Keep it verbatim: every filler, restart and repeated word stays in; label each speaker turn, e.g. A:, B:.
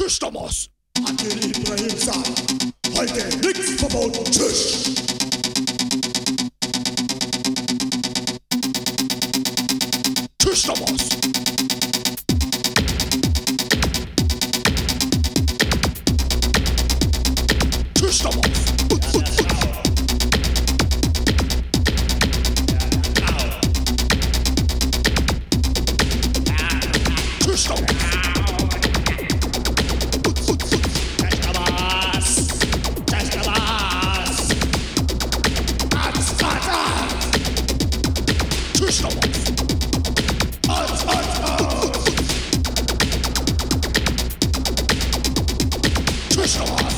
A: Tschüss, Adil Ibrahim sagt, heute nichts verboten. Tschüss. Tschüss, Thomas. Tschüss, Thomas. Tschüss, Thomas. Tschüss, Thomas. Als, als, als. Tschüss, Thomas.